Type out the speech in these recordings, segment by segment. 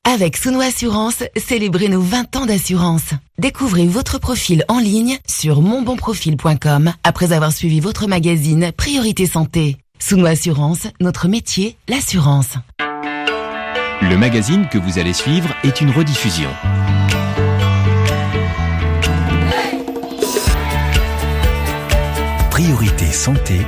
Avec Souno Assurance, célébrez nos 20 ans d'assurance. Découvrez votre profil en ligne sur monbonprofil.com après avoir suivi votre magazine Priorité Santé. Souno Assurance, notre métier, l'assurance. Le magazine que vous allez suivre est une rediffusion. Priorité Santé.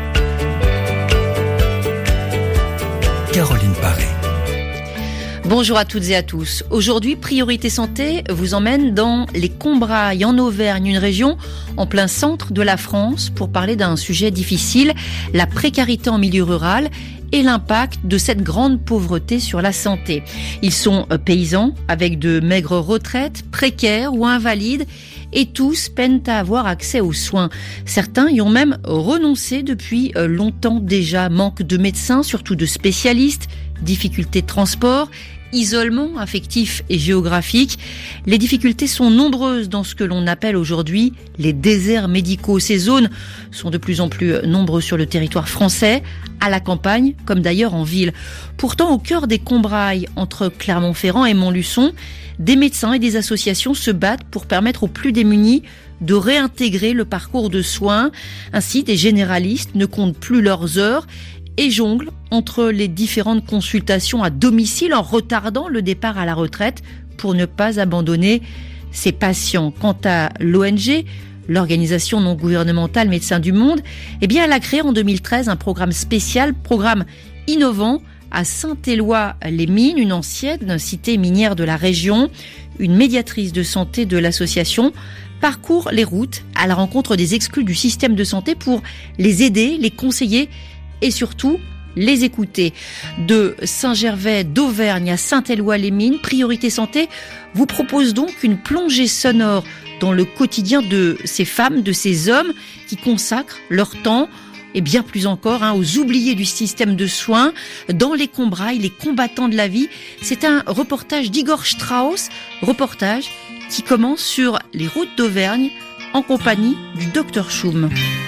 Caroline Paré. Bonjour à toutes et à tous. Aujourd'hui, Priorité Santé vous emmène dans les Combrailles en Auvergne, une région en plein centre de la France, pour parler d'un sujet difficile, la précarité en milieu rural et l'impact de cette grande pauvreté sur la santé. Ils sont paysans avec de maigres retraites, précaires ou invalides, et tous peinent à avoir accès aux soins. Certains y ont même renoncé depuis longtemps déjà. Manque de médecins, surtout de spécialistes, difficultés de transport, isolement affectif et géographique. Les difficultés sont nombreuses dans ce que l'on appelle aujourd'hui les déserts médicaux. Ces zones sont de plus en plus nombreuses sur le territoire français, à la campagne comme d'ailleurs en ville. Pourtant, au cœur des Combrailles, entre Clermont-Ferrand et Montluçon, des médecins et des associations se battent pour permettre aux plus démunis de réintégrer le parcours de soins. Ainsi, des généralistes ne comptent plus leurs heures et jonglent entre les différentes consultations à domicile en retardant le départ à la retraite pour ne pas abandonner ses patients. Quant à l'ONG, l'organisation non gouvernementale Médecins du Monde, elle a créé en 2013 un programme spécial, programme innovant, à Saint-Éloi-les-Mines, une ancienne cité minière de la région. Une médiatrice de santé de l'association parcourt les routes à la rencontre des exclus du système de santé pour les aider, les conseiller et surtout les écouter. De Saint-Gervais d'Auvergne à Saint-Éloi-les-Mines, Priorité Santé vous propose donc une plongée sonore dans le quotidien de ces femmes, de ces hommes qui consacrent leur temps et bien plus encore aux oubliés du système de soins, dans les Combrailles, les combattants de la vie. C'est un reportage d'Igor Strauss, reportage qui commence sur les routes d'Auvergne en compagnie du Dr Schum.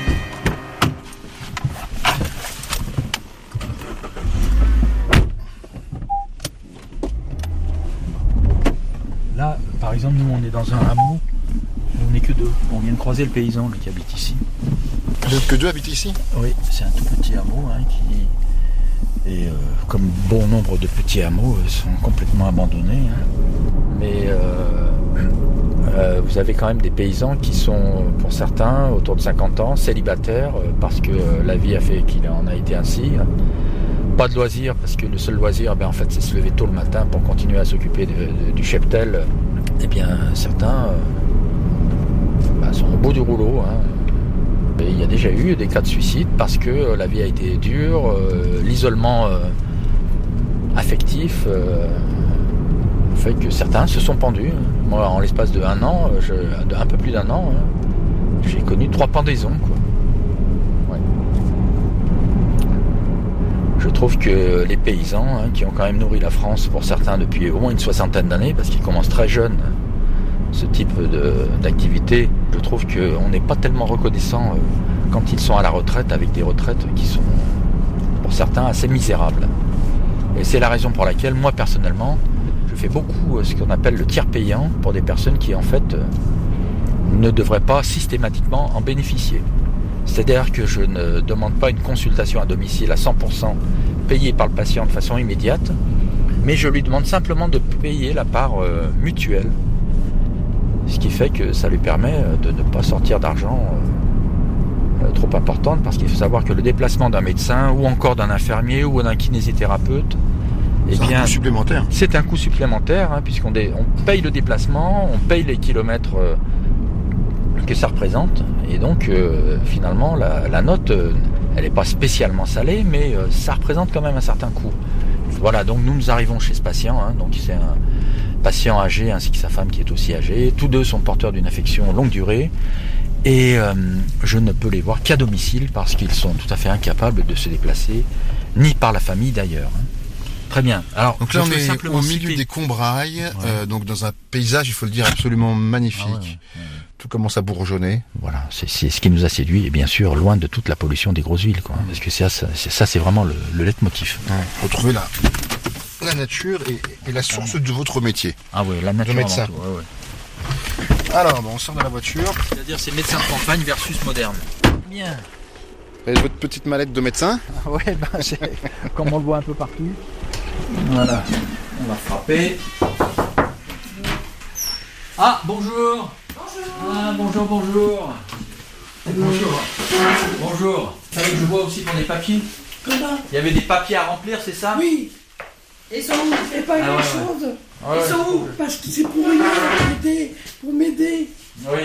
Là, par exemple, nous on est dans un hameau, on n'est que deux. On vient de croiser le paysan qui habite ici. Vous n'êtes que deux habitent ici ? Oui, c'est un tout petit hameau qui, et comme bon nombre de petits hameaux, sont complètement abandonnés. Mais vous avez quand même des paysans qui sont, pour certains, autour de 50 ans, célibataires, parce que la vie a fait qu'il en a été ainsi. Pas de loisirs, parce que le seul loisir, en fait, c'est se lever tôt le matin pour continuer à s'occuper du cheptel. Eh bien, certains sont au bout du rouleau. Et il y a déjà eu des cas de suicide parce que la vie a été dure, l'isolement affectif fait que certains se sont pendus. Moi, en l'espace de un an, un peu plus d'un an, j'ai connu 3 pendaisons, quoi. Ouais. Je trouve que les paysans, qui ont quand même nourri la France pour certains depuis au moins une 60aine d'années, parce qu'ils commencent très jeunes ce type d'activité, je trouve qu'on n'est pas tellement reconnaissant quand ils sont à la retraite, avec des retraites qui sont, pour certains, assez misérables. Et c'est la raison pour laquelle, moi, personnellement, je fais beaucoup ce qu'on appelle le tiers payant pour des personnes qui, en fait, ne devraient pas systématiquement en bénéficier. C'est-à-dire que je ne demande pas une consultation à domicile à 100% payée par le patient de façon immédiate, mais je lui demande simplement de payer la part mutuelle, ce qui fait que ça lui permet de ne pas sortir d'argent trop importante, parce qu'il faut savoir que le déplacement d'un médecin ou encore d'un infirmier ou d'un kinésithérapeute, c'est un coût supplémentaire. C'est un coût supplémentaire, puisqu'on paye le déplacement, on paye les kilomètres que ça représente, et donc finalement la note elle n'est pas spécialement salée, mais ça représente quand même un certain coût. Voilà, donc nous arrivons chez ce patient, donc c'est un patient âgé ainsi que sa femme qui est aussi âgée. Tous deux sont porteurs d'une affection longue durée, et je ne peux les voir qu'à domicile parce qu'ils sont tout à fait incapables de se déplacer, ni par la famille d'ailleurs. Très bien. Alors, donc là, on est au milieu des Combrailles, donc dans un paysage, il faut le dire, absolument magnifique. Tout commence à bourgeonner. Voilà, c'est ce qui nous a séduit, et bien sûr, loin de toute la pollution des grosses villes, quoi. Parce que ça c'est vraiment le leitmotiv. Retrouver la nature est la source de votre métier. Ah oui, la nature. Le médecin. Alors, on sort de la voiture. C'est-à-dire c'est médecin de campagne versus moderne. Bien. Vous avez votre petite mallette de médecin. Ouais, c'est comme on le voit un peu partout. Voilà. On va frapper. Ah, bonjour. Ah, bonjour. Bonjour. Vous savez que je vois aussi pour des papiers. Comment? Il y avait des papiers à remplir, c'est ça? Oui. Ils sont où? C'est pas grand-chose. Ouais, Ils sont où? Parce que c'est pour m'aider. Oui.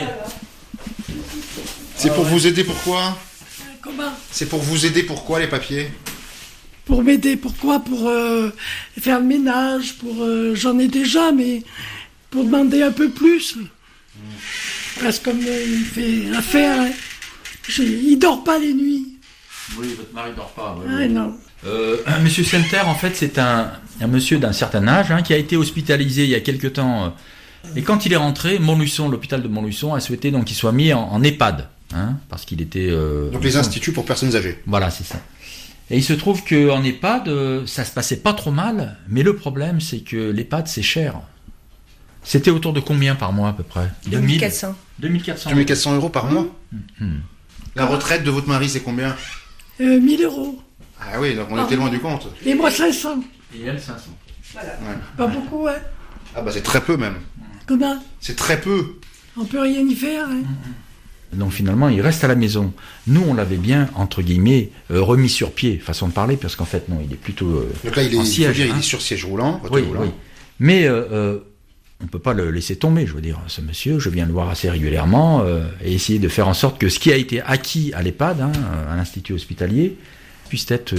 C'est pour vous aider pourquoi? Comment? C'est pour vous aider pourquoi les papiers? Pour m'aider, pourquoi? Pour faire le ménage, j'en ai déjà, mais pour demander un peu plus. Parce que comme il fait affaire, hein, il dort pas les nuits. Oui, votre mari dort pas. Ah non. Monsieur Center, en fait, c'est un monsieur d'un certain âge qui a été hospitalisé il y a quelque temps. Et quand il est rentré, l'hôpital de Montluçon a souhaité donc qu'il soit mis en EHPAD, parce qu'il était. Donc les instituts pour personnes âgées. Voilà, c'est ça. Et il se trouve qu'en EHPAD, ça se passait pas trop mal, mais le problème, c'est que l'EHPAD, c'est cher. C'était autour de combien par mois à peu près? 2400. 2400 € par mois. La retraite de votre mari, c'est combien? 1000 euros. Ah oui, donc on était loin du compte. Et moi 500. Et elle 500. Voilà. Ouais. Pas beaucoup, hein. Ah bah c'est très peu même. Comment? C'est très peu. On peut rien y faire, hein. Donc finalement, il reste à la maison. Nous, on l'avait bien, entre guillemets, remis sur pied, façon de parler, parce qu'en fait, non, il est plutôt donc là, il est, en siège. il est sur siège roulant. Oui. Mais on ne peut pas le laisser tomber, je veux dire. Ce monsieur, je viens le voir assez régulièrement, et essayer de faire en sorte que ce qui a été acquis à l'EHPAD, à l'Institut hospitalier, puisse être,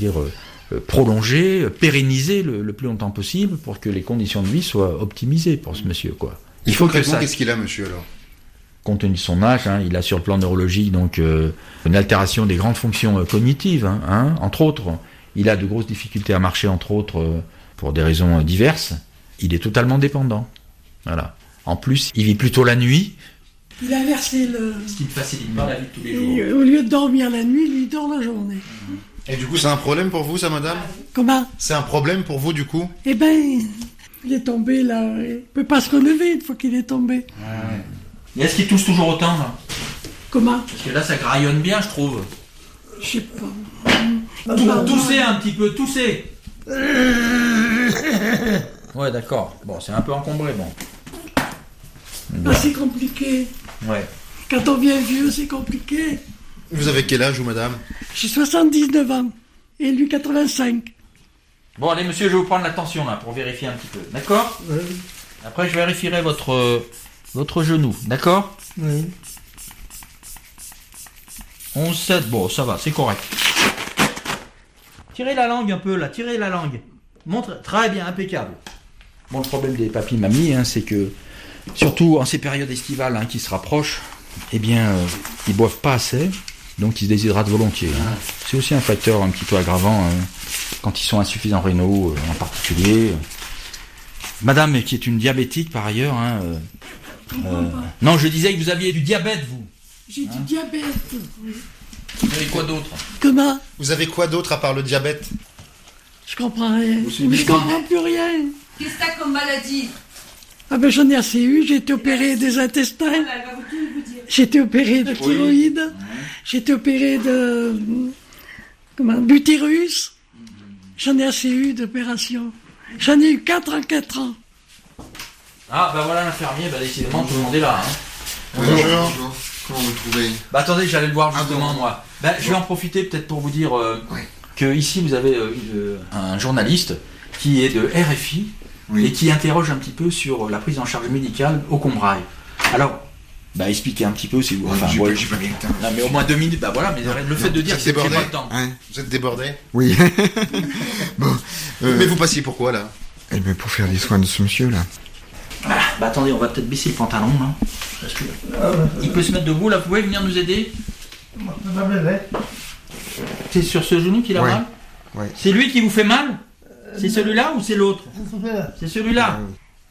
prolongé, pérennisé le plus longtemps possible pour que les conditions de vie soient optimisées pour ce monsieur, quoi. Il faut que ça... Qu'est-ce qu'il a, monsieur, alors? Compte tenu de son âge, il a sur le plan neurologique donc une altération des grandes fonctions cognitives, entre autres. Il a de grosses difficultés à marcher, entre autres, pour des raisons diverses. Il est totalement dépendant. Voilà. En plus, il vit plutôt la nuit. Il a inversé le... Ce qui ne facilite pas la vie de tous les jours. Et au lieu de dormir la nuit, lui, il dort la journée. Et du coup, c'est un problème pour vous, ça, madame? Comment? C'est un problème pour vous, du coup? Eh ben, il est tombé, là. Il ne peut pas se relever une fois qu'il est tombé. Et est-ce qu'il tousse toujours autant, là? Comment? Parce que là, ça graillonne bien, je trouve. Je sais pas. Toussez un petit peu, toussez. Ouais, d'accord. Bon, c'est un peu encombré, bon. Ah, c'est compliqué. Ouais. Quand on vient vieux, c'est compliqué. Vous avez quel âge, vous, madame? J'ai 79 ans. Et lui, 85. Bon, allez, monsieur, je vais vous prendre la tension, là, pour vérifier un petit peu. D'accord? Oui. Après, je vérifierai votre genou. D'accord? Oui. 11,7. Bon, ça va, c'est correct. Tirez la langue un peu, là. Tirez la langue. Montre. Très bien, impeccable. Bon, le problème des papis-mamies, c'est que, surtout en ces périodes estivales qui se rapprochent, eh bien, ils boivent pas assez, donc ils se déshydratent volontiers. C'est aussi un facteur un petit peu aggravant quand ils sont insuffisants rénaux, en particulier. Madame, qui est une diabétique par ailleurs. Non, je disais que vous aviez du diabète, vous. J'ai du diabète. Vous avez quoi d'autre? Comment? Vous avez quoi d'autre à part le diabète? Je comprends rien. Je comprends plus rien. Qu'est-ce que t'as comme maladie? Ah ben j'en ai assez eu, j'ai été opéré des intestins, Elle va tout vous dire. j'ai été opéré de thyroïde, j'ai été opéré de d'utérus. J'en ai assez eu d'opérations. J'en ai eu 4 en 4 ans. Ah bah voilà l'infirmier, décidément tout le monde est là. Bonjour. Comment vous trouvez? Attendez, j'allais le voir justement moi. Je vais en profiter peut-être pour vous dire que ici vous avez un journaliste qui est de RFI et qui interroge un petit peu sur la prise en charge médicale au Combrailles. Alors, expliquez un petit peu si vous... J'ai pas bien le temps. Non, mais au moins 2 minutes, mais le fait de dire que c'est pas le temps. Vous êtes débordé? Oui. Bon. Mais vous passiez pourquoi, là? Eh bien, pour faire des soins de ce monsieur, là. Attendez, on va peut-être baisser le pantalon, là. Parce que, il peut se mettre debout, là. Vous pouvez venir nous aider? C'est sur ce genou qu'il a mal? Ouais. C'est lui qui vous fait mal? C'est celui-là ou c'est l'autre? C'est celui-là.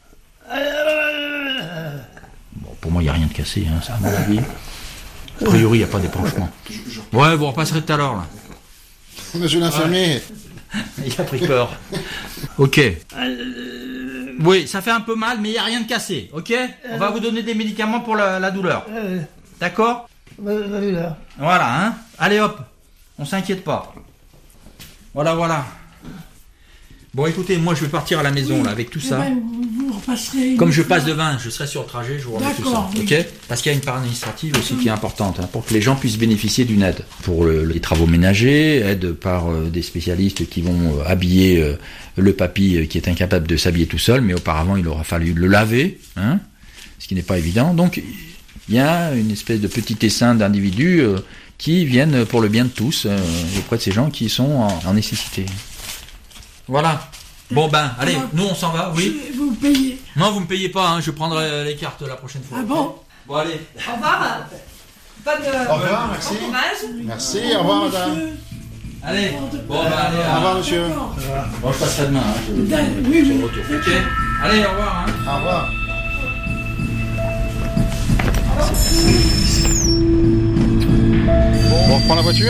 Bon, pour moi, il n'y a rien de cassé, ça, à mon avis. A priori, il n'y a pas d'épanchement. Ouais, vous repasserez tout à l'heure, là. Monsieur l'infirmier, Il a pris peur. Ok. Oui, ça fait un peu mal, mais il n'y a rien de cassé, ok? On va vous donner des médicaments pour la douleur. D'accord? La douleur. Voilà, hein? Allez hop, on s'inquiète pas. Voilà. Bon, écoutez, moi je vais partir à la maison là avec tout ça. Vous repasserez. Comme je passe devant, je serai sur le trajet, je vous remets tout ça, oui. ok? Parce qu'il y a une part administrative aussi qui est importante, hein, pour que les gens puissent bénéficier d'une aide pour les travaux ménagers, aide par des spécialistes qui vont habiller le papy qui est incapable de s'habiller tout seul, mais auparavant il aura fallu le laver, hein, ce qui n'est pas évident. Donc il y a une espèce de petit essaim d'individus qui viennent pour le bien de tous auprès de ces gens qui sont en nécessité. Voilà. Bon allez, nous on s'en va, oui. Vous payez. Non, vous me payez pas, hein, je prendrai les cartes la prochaine fois. Ah bon? Bon, allez. Au revoir. Au revoir, merci. Bon courage. Merci, au revoir, madame. Allez. Bon, allez. Au revoir, monsieur. Bon, je passerai demain, hein, Oui. sur le retour. Ok. Allez, au revoir. Hein. Au revoir. Bon, on reprend la voiture?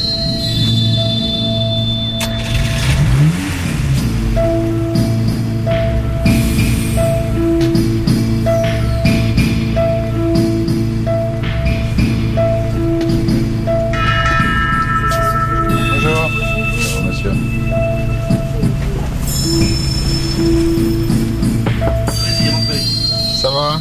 Ça va?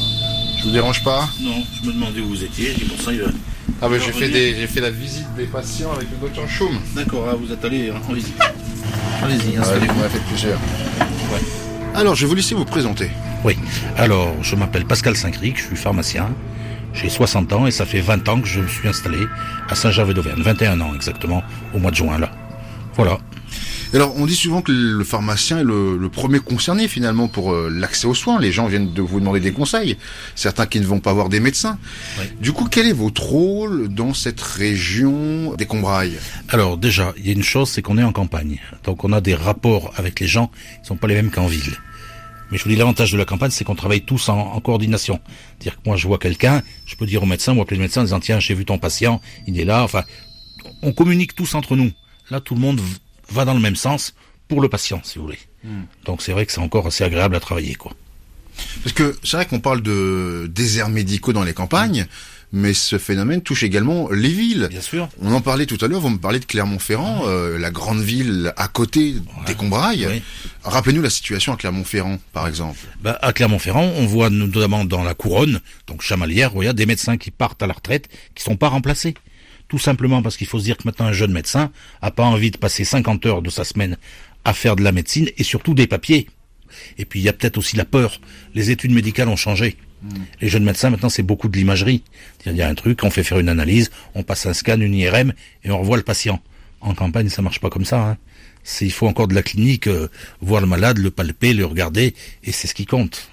Je vous dérange pas? Non, je me demandais où vous étiez, et pour ça il va... Ah ben j'ai fait la visite des patients avec le docteur Schaum. D'accord, vous êtes allé en visite. Allez-y, installez-vous. Vous m'avez fait plaisir. Ouais. Alors, je vais vous laisser vous présenter. Oui, alors je m'appelle Pascal Saint-Cric, je suis pharmacien. J'ai 60 ans et ça fait 20 ans que je me suis installé à Saint-Gervais d'Auvergne. 21 ans exactement, au mois de juin là. Voilà. Alors, on dit souvent que le pharmacien est le premier concerné finalement pour l'accès aux soins. Les gens viennent de vous demander des conseils, certains qui ne vont pas voir des médecins. Oui. Du coup, quel est votre rôle dans cette région des Combrailles? Alors déjà, il y a une chose, c'est qu'on est en campagne. Donc on a des rapports avec les gens qui ne sont pas les mêmes qu'en ville. Mais je vous dis, l'avantage de la campagne, c'est qu'on travaille tous en coordination. C'est-à-dire que moi, je vois quelqu'un, je peux dire au médecin, ou appeler le médecin en disant, tiens, j'ai vu ton patient, il est là. Enfin, on communique tous entre nous. Là, tout le monde va dans le même sens pour le patient, si vous voulez. Donc c'est vrai que c'est encore assez agréable à travailler, quoi. Parce que c'est vrai qu'on parle de déserts médicaux dans les campagnes, mais ce phénomène touche également les villes. Bien sûr. On en parlait tout à l'heure, vous me parlez de Clermont-Ferrand, la grande ville à côté des Combrailles. Oui. Rappelez-nous la situation à Clermont-Ferrand, par exemple. À Clermont-Ferrand, on voit notamment dans la couronne, donc Chamalières, où il y a des médecins qui partent à la retraite, qui sont pas remplacés. Tout simplement parce qu'il faut se dire que maintenant un jeune médecin a pas envie de passer 50 heures de sa semaine à faire de la médecine et surtout des papiers. Et puis il y a peut-être aussi la peur. Les études médicales ont changé. Les jeunes médecins maintenant c'est beaucoup de l'imagerie. Il y a un truc, on fait faire une analyse, on passe un scan, une IRM et on revoit le patient. En campagne ça marche pas comme ça. Hein. Il faut encore de la clinique, voir le malade, le palper, le regarder et c'est ce qui compte.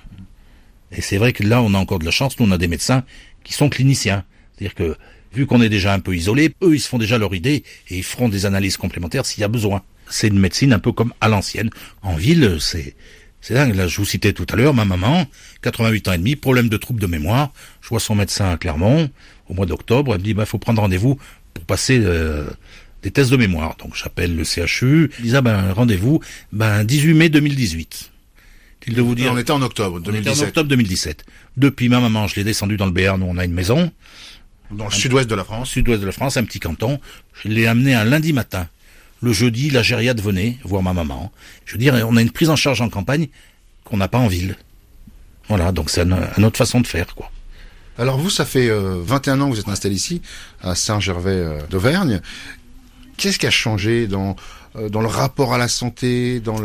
Et c'est vrai que là on a encore de la chance, nous on a des médecins qui sont cliniciens. C'est-à-dire que vu qu'on est déjà un peu isolé, eux ils se font déjà leur idée et ils feront des analyses complémentaires s'il y a besoin. C'est une médecine un peu comme à l'ancienne. En ville, c'est dingue. Là, je vous citais tout à l'heure, ma maman, 88 ans et demi, problème de troubles de mémoire. Je vois son médecin à Clermont, au mois d'octobre, elle me dit, faut prendre rendez-vous pour passer des tests de mémoire. Donc, j'appelle le CHU, ils disent, rendez-vous, 18 mai 2018. De vous dire, on était en octobre 2017. On était en octobre 2017. Depuis ma maman, je l'ai descendu dans le Béarn où on a une maison. Dans le sud-ouest de la France. Sud-ouest de la France, un petit canton. Je l'ai amené un lundi matin. Le jeudi, la gériade venait voir ma maman. Je veux dire, on a une prise en charge en campagne qu'on n'a pas en ville. Voilà, donc c'est une autre façon de faire, quoi. Alors vous, ça fait 21 ans que vous êtes installé ici, à Saint-Gervais d'Auvergne. Qu'est-ce qui a changé dans le rapport à la santé, dans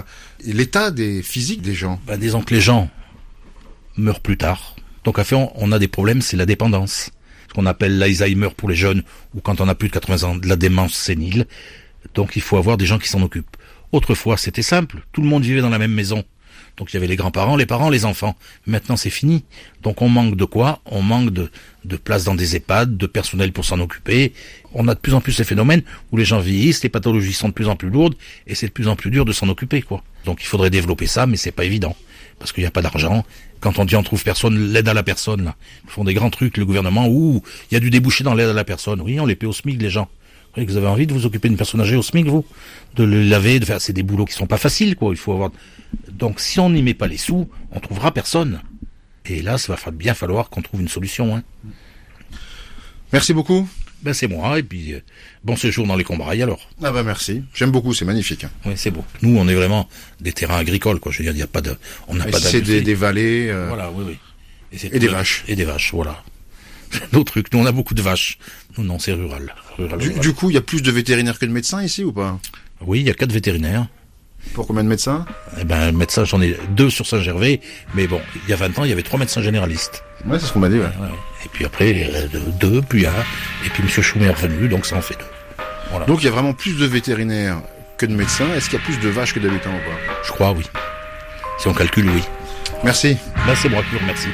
l'état physique des gens? Disons que les gens meurent plus tard. Donc à fait, on a des problèmes, c'est la dépendance. Ce qu'on appelle l'Alzheimer pour les jeunes, ou quand on a plus de 80 ans, de la démence sénile. Donc il faut avoir des gens qui s'en occupent. Autrefois, c'était simple. Tout le monde vivait dans la même maison. Donc il y avait les grands-parents, les parents, les enfants. Maintenant, c'est fini. Donc on manque de quoi? On manque de place dans des EHPAD, de personnel pour s'en occuper. On a de plus en plus ces phénomènes où les gens vieillissent, les pathologies sont de plus en plus lourdes, et c'est de plus en plus dur de s'en occuper, quoi. Donc il faudrait développer ça, mais c'est pas évident. Parce qu'il n'y a pas d'argent. Quand on dit on trouve personne, l'aide à la personne, là. Ils font des grands trucs, le gouvernement, il y a du débouché dans l'aide à la personne. Oui, on les paie au SMIC, les gens. voyez que vous avez envie de vous occuper d'une personne âgée au SMIC, vous, de le laver, de faire, c'est des boulots qui sont pas faciles, quoi. Il faut avoir. Donc, si on n'y met pas les sous, on trouvera personne. Et là, ça va bien falloir qu'on trouve une solution. Hein. Merci beaucoup. Ben c'est moi. Et puis bon séjour dans les Combrailles alors. Ah bah merci. J'aime beaucoup, c'est magnifique. Hein. Oui, c'est beau. Nous, on est vraiment des terrains agricoles, quoi. Je veux dire, il y a pas de, on n'a pas c'est des vallées. Voilà, oui. Et des vaches. Et des vaches, voilà. Nos trucs. Nous, on a beaucoup de vaches. Nous, non, c'est rural. Du coup, il y a plus de vétérinaires que de médecins ici ou pas? Oui, il y a 4 vétérinaires. Pour combien de médecins? Eh ben, médecins, j'en ai 2 sur Saint-Gervais. Mais bon, il y a 20 ans, il y avait 3 médecins généralistes. Ouais, c'est ce qu'on m'a dit, ouais. Et puis après, 2, puis 1. Et puis M. Choumet est revenu, donc ça en fait 2. Voilà. Donc il y a vraiment plus de vétérinaires que de médecins. Est-ce qu'il y a plus de vaches que d'habitants ou pas? Je crois, oui. Si on calcule, oui. Merci. Ben, c'est moi qui vous remercie.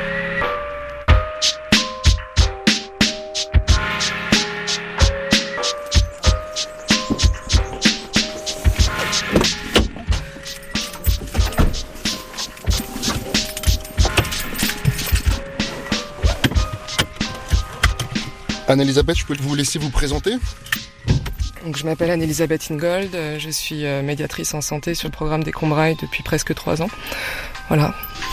Anne-Elisabeth, je peux vous laisser vous présenter? Donc, je m'appelle Anne-Elisabeth Ingold, je suis médiatrice en santé sur le programme des Combrailles depuis presque 3 ans. Voilà.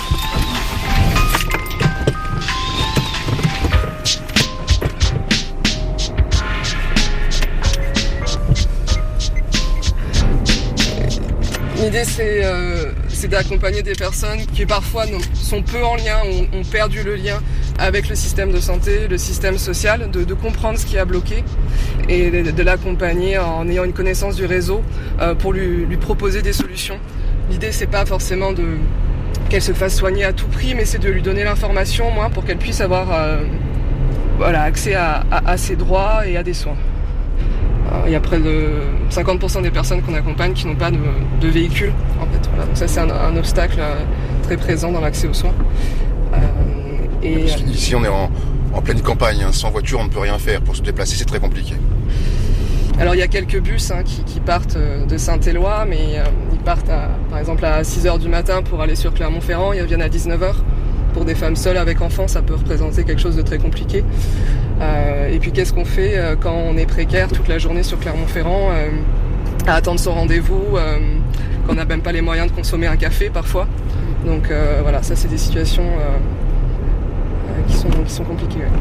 L'idée c'est d'accompagner des personnes qui parfois sont peu en lien, ont perdu le lien avec le système de santé, le système social, de comprendre ce qui a bloqué et de l'accompagner en ayant une connaissance du réseau pour lui proposer des solutions. L'idée c'est pas forcément qu'elle se fasse soigner à tout prix, mais c'est de lui donner l'information au moins pour qu'elle puisse avoir accès à ses droits et à des soins. Il y a près de 50% des personnes qu'on accompagne qui n'ont pas de véhicule, en fait. Voilà. Donc ça, c'est un obstacle très présent dans l'accès aux soins. Ici, on est en pleine campagne. Hein. Sans voiture, on ne peut rien faire. Pour se déplacer, c'est très compliqué. Alors, il y a quelques bus qui partent de Saint-Éloi, mais ils partent, par exemple, à 6h du matin pour aller sur Clermont-Ferrand. Ils reviennent à 19h. Pour des femmes seules avec enfants, ça peut représenter quelque chose de très compliqué. Et puis qu'est-ce qu'on fait quand on est précaire toute la journée sur Clermont-Ferrand, à attendre son rendez-vous, quand on n'a même pas les moyens de consommer un café parfois. Donc voilà, ça c'est des situations qui sont compliquées. Ouais.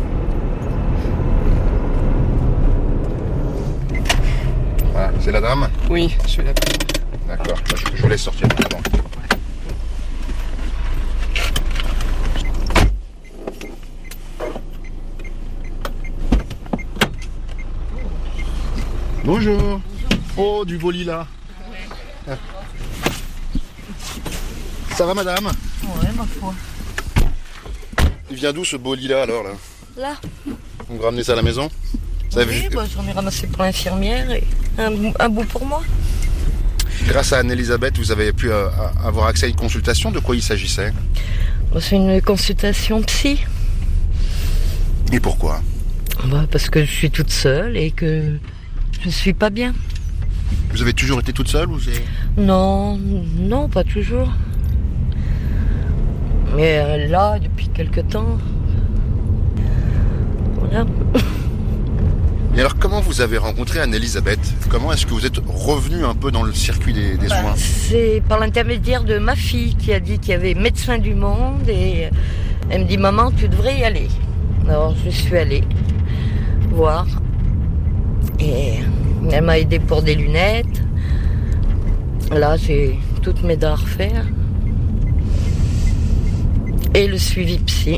Voilà, c'est la dame? Oui, je vais la prendre. D'accord, je vous laisse sortir. Pardon. Bonjour. Oh, du beau lilas. Ça va, madame? Ouais, ma foi. Il vient d'où ce beau lilas alors là? Là. Vous ramenez ça à la maison? Oui, j'en ai ramassé pour l'infirmière et un bout pour moi. Grâce à Anne-Elisabeth, vous avez pu avoir accès à une consultation. De quoi il s'agissait? C'est une consultation psy. Et pourquoi? Parce que je suis toute seule et que je suis pas bien. Vous avez toujours été toute seule ou c'est... Non, pas toujours. Mais là, depuis quelque temps, voilà. Et alors, comment vous avez rencontré Anne-Elisabeth? Comment est-ce que vous êtes revenu un peu dans le circuit des soins? C'est par l'intermédiaire de ma fille qui a dit qu'il y avait Médecins du Monde et elle me dit « Maman, tu devrais y aller ». Alors, je suis allée voir et elle m'a aidée pour des lunettes. Là, j'ai toutes mes dents à refaire. Et le suivi psy.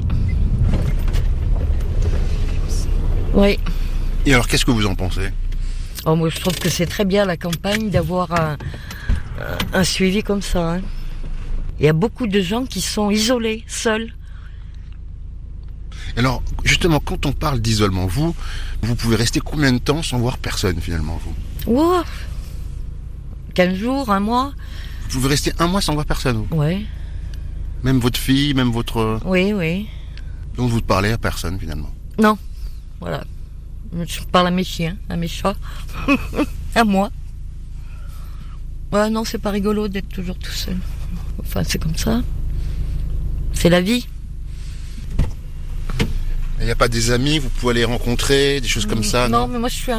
Oui. Et alors, qu'est-ce que vous en pensez? Moi, je trouve que c'est très bien la campagne d'avoir un suivi comme ça. Hein. Il y a beaucoup de gens qui sont isolés, seuls. Alors, justement, quand on parle d'isolement, vous pouvez rester combien de temps sans voir personne, finalement, vous? Wow. 15 jours, 1 mois. Vous pouvez rester 1 mois sans voir personne, vous? Oui. Même votre fille, même votre... Oui. Donc, vous ne parlez à personne, finalement? Non. Voilà. Je parle à mes chiens, à mes chats, à moi. Ouais, non, c'est pas rigolo d'être toujours tout seul. Enfin, c'est comme ça. C'est la vie. Il n'y a pas des amis, vous pouvez les rencontrer, des choses comme ça? Non, mais moi je suis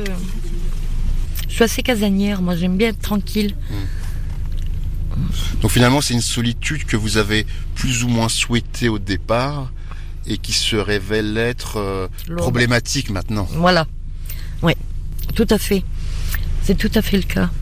assez casanière, moi j'aime bien être tranquille. Donc finalement c'est une solitude que vous avez plus ou moins souhaitée au départ et qui se révèle être problématique maintenant. Voilà, oui, tout à fait. C'est tout à fait le cas.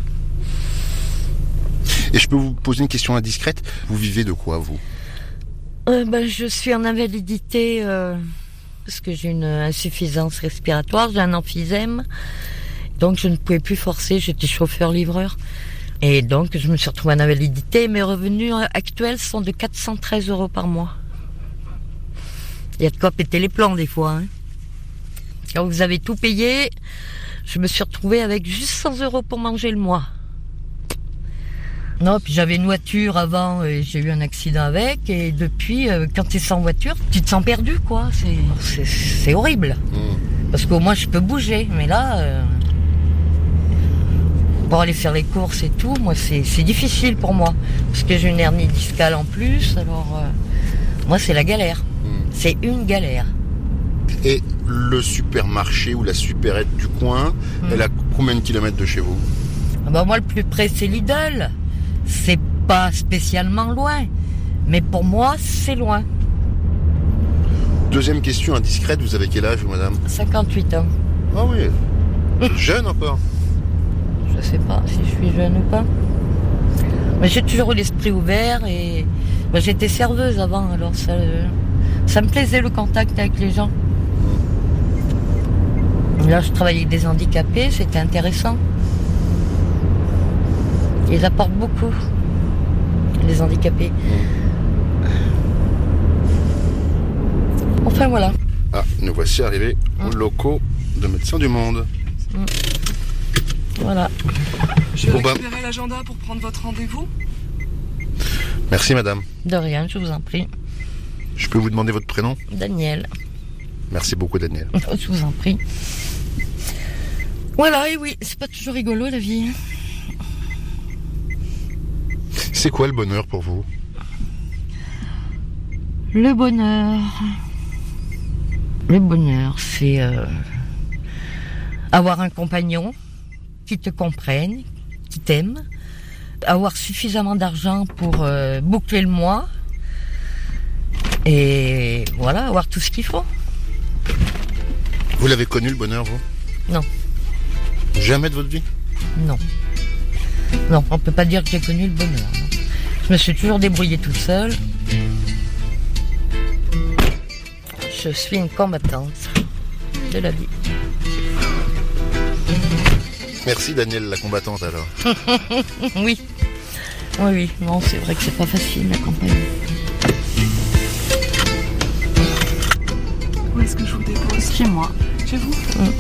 Et je peux vous poser une question indiscrète? Vous vivez de quoi, vous? Je suis en invalidité parce que j'ai une insuffisance respiratoire, j'ai un emphysème. Donc je ne pouvais plus forcer, j'étais chauffeur-livreur. Et donc je me suis retrouvée en invalidité. Mes revenus actuels sont de 413 € par mois. Il y a de quoi péter les plombs des fois. Hein. Quand vous avez tout payé, je me suis retrouvée avec juste 100 € pour manger le mois. Non, puis j'avais une voiture avant et j'ai eu un accident avec. Et depuis, quand tu es sans voiture, tu te sens perdu, quoi. C'est horrible. Parce qu'au moins je peux bouger. Mais là, pour aller faire les courses et tout, moi c'est difficile pour moi. Parce que j'ai une hernie discale en plus. Alors, moi c'est la galère. C'est une galère. Et le supermarché ou la supérette du coin, elle a combien de kilomètres de chez vous? Moi le plus près c'est Lidl. C'est pas spécialement loin, mais pour moi, c'est loin. Deuxième question indiscrète, vous avez quel âge, madame? 58 ans. Ah oui, jeune encore? Je sais pas si je suis jeune ou pas. Mais j'ai toujours eu l'esprit ouvert et j'étais serveuse avant, alors ça me plaisait le contact avec les gens. Là, je travaillais avec des handicapés, c'était intéressant. Ils apportent beaucoup, les handicapés. Enfin, voilà. Ah, nous voici arrivés aux locaux de Médecins du Monde. Voilà. Je vais récupérer l'agenda pour prendre votre rendez-vous. Merci, madame. De rien, je vous en prie. Je peux vous demander votre prénom? Daniel. Merci beaucoup, Daniel. Je vous en prie. Voilà, et oui, c'est pas toujours rigolo, la vie. C'est quoi le bonheur pour vous? Le bonheur, c'est avoir un compagnon qui te comprenne, qui t'aime, avoir suffisamment d'argent pour boucler le mois, et voilà, avoir tout ce qu'il faut. Vous l'avez connu le bonheur, vous? Non. Jamais de votre vie? Non. Non, on peut pas dire que j'ai connu le bonheur. Non. Je me suis toujours débrouillée toute seule. Je suis une combattante de la vie. Merci Daniel, la combattante alors. Oui. Oui. Non, c'est vrai que c'est pas facile la campagne. Où est-ce que je vous dépose? Chez moi. Chez vous?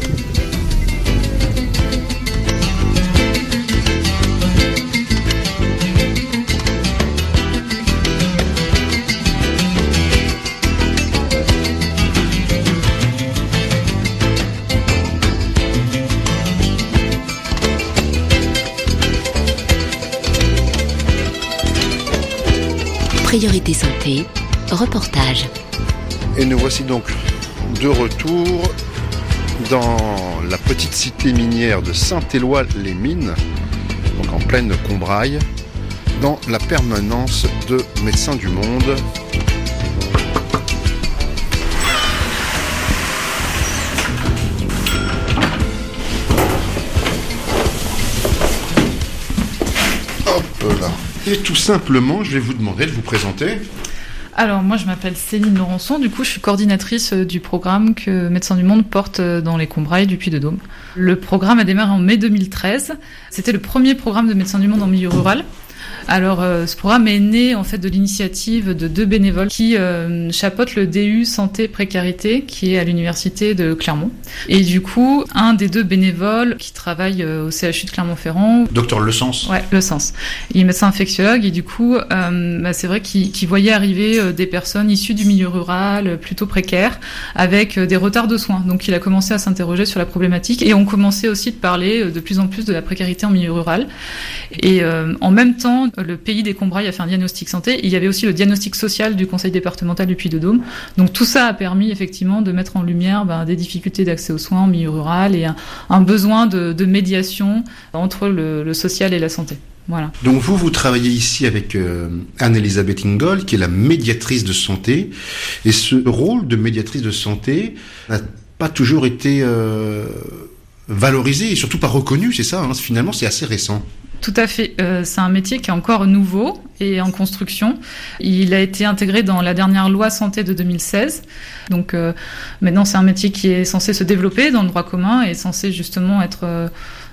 Priorité Santé, reportage. Et nous voici donc de retour dans la petite cité minière de Saint-Éloi-les-Mines, donc en pleine Combraille, dans la permanence de Médecins du Monde. Hop là. Et tout simplement, je vais vous demander de vous présenter. Alors, moi, je m'appelle Céline Laurençon. Du coup, je suis coordinatrice du programme que Médecins du Monde porte dans les Combrailles du Puy-de-Dôme. Le programme a démarré en mai 2013. C'était le premier programme de Médecins du Monde en milieu rural. Alors, ce programme est né en fait de l'initiative de 2 bénévoles qui chapeautent le DU Santé Précarité qui est à l'université de Clermont. Et du coup, un des 2 bénévoles qui travaille au CHU de Clermont-Ferrand, Docteur Le Sens. Ouais, Le Sens. Il est médecin infectiologue et du coup, c'est vrai qu'il voyait arriver des personnes issues du milieu rural, plutôt précaires, avec des retards de soins. Donc, il a commencé à s'interroger sur la problématique et on commençait aussi de parler de plus en plus de la précarité en milieu rural. Et en même temps, région, le pays des Combrailles a fait un diagnostic santé. Il y avait aussi le diagnostic social du conseil départemental du Puy-de-Dôme. Donc tout ça a permis effectivement de mettre en lumière des difficultés d'accès aux soins en milieu rural et un besoin de médiation entre le social et la santé. Voilà. Donc vous travaillez ici avec Anne-Elisabeth Ingold, qui est la médiatrice de santé. Et ce rôle de médiatrice de santé n'a pas toujours été valorisé et surtout pas reconnu, c'est ça, hein. Finalement, c'est assez récent. Tout à fait. C'est un métier qui est encore nouveau et en construction. Il a été intégré dans la dernière loi santé de 2016. Donc maintenant, c'est un métier qui est censé se développer dans le droit commun et censé justement être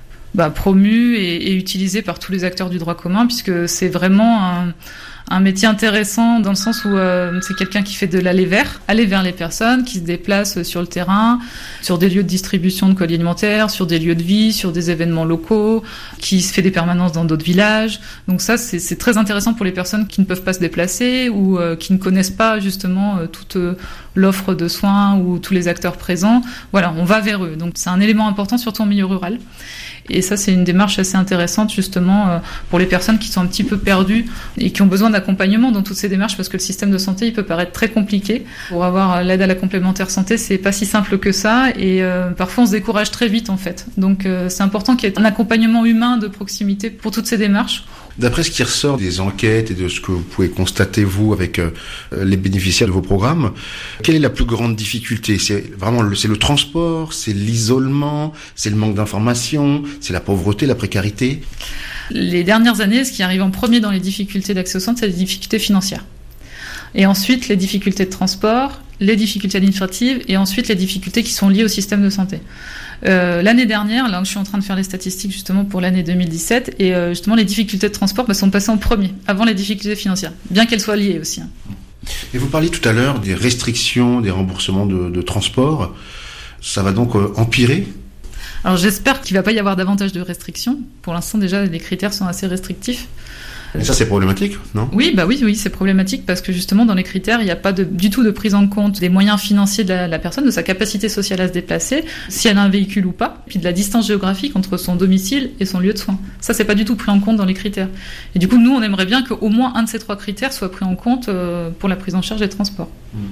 promu et utilisé par tous les acteurs du droit commun, puisque c'est vraiment un métier intéressant dans le sens où c'est quelqu'un qui fait de aller vers les personnes, qui se déplace sur le terrain, sur des lieux de distribution de colis alimentaires, sur des lieux de vie, sur des événements locaux, qui se fait des permanences dans d'autres villages. Donc ça, c'est très intéressant pour les personnes qui ne peuvent pas se déplacer ou qui ne connaissent pas justement toute l'offre de soins ou tous les acteurs présents. Voilà, on va vers eux. Donc c'est un élément important, surtout en milieu rural. Et ça, c'est une démarche assez intéressante justement pour les personnes qui sont un petit peu perdues et qui ont besoin d'accompagnement dans toutes ces démarches, parce que le système de santé, il peut paraître très compliqué. Pour avoir l'aide à la complémentaire santé, c'est pas si simple que ça, et parfois on se décourage très vite en fait. Donc c'est important qu'il y ait un accompagnement humain de proximité pour toutes ces démarches. D'après ce qui ressort des enquêtes et de ce que vous pouvez constater, vous, avec les bénéficiaires de vos programmes, quelle est la plus grande difficulté ? C'est le transport, c'est l'isolement, c'est le manque d'information, c'est la pauvreté, la précarité ? Les dernières années, ce qui arrive en premier dans les difficultés d'accès aux soins, c'est les difficultés financières. Et ensuite, les difficultés de transport, les difficultés administratives, et ensuite les difficultés qui sont liées au système de santé. L'année dernière, là où je suis en train de faire les statistiques justement pour l'année 2017, et justement les difficultés de transport sont passées en premier, avant les difficultés financières, bien qu'elles soient liées aussi. Et vous parliez tout à l'heure des restrictions, des remboursements de transport. Ça va donc empirer ? Alors j'espère qu'il ne va pas y avoir davantage de restrictions. Pour l'instant déjà, les critères sont assez restrictifs. Et ça, c'est problématique, non ? Oui, c'est problématique parce que justement, dans les critères, il n'y a pas du tout de prise en compte des moyens financiers de la personne, de sa capacité sociale à se déplacer, si elle a un véhicule ou pas, puis de la distance géographique entre son domicile et son lieu de soins. Ça, c'est pas du tout pris en compte dans les critères. Et du coup, nous, on aimerait bien qu'au moins un de ces 3 critères soit pris en compte pour la prise en charge des transports.